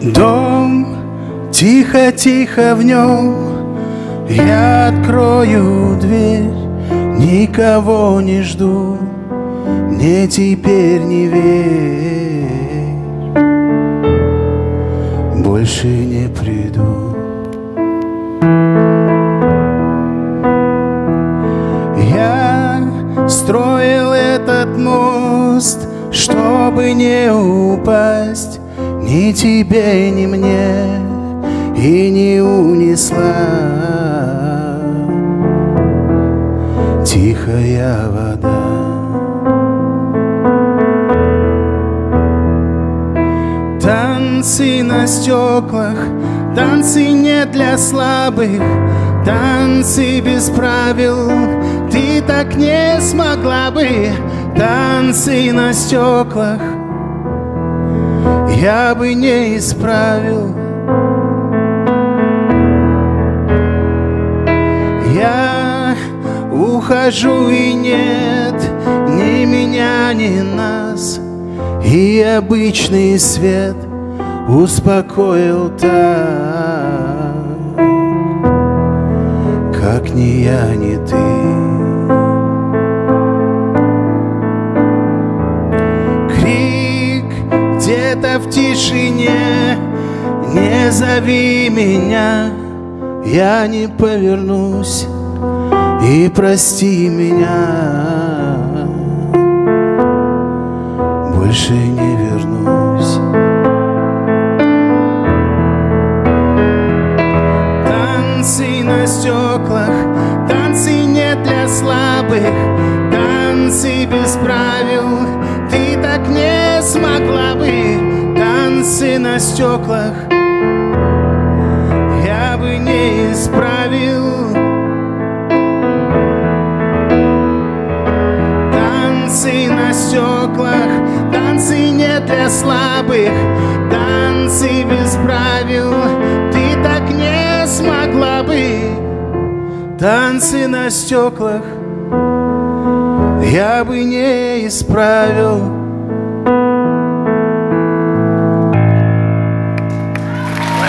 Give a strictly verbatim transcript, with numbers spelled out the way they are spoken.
Дом, тихо-тихо в нем я открою дверь, никого не жду, мне теперь не верь, больше не приду. Я строил этот мост, чтобы не упасть ни тебе, ни мне, и не унесла тихая вода. Танцы на стеклах, танцы не для слабых, танцы без правил, ты так не смогла бы. Танцы на стеклах я бы не исправил. Я ухожу, и нет ни меня, ни нас, и обычный свет успокоил так, как ни я, ни ты. Крик где-то в тишине, не зови меня, я не повернусь, и прости меня, больше не вернусь. Танцы на стеклах, танцы не для слабых, танцы без правил, ты так не смогла бы. Танцы на стеклах я бы не исправил. Танцы на стеклах, танцы не для слабых, танцы без правил, ты так не смогла бы. Танцы на стеклах я бы не исправил.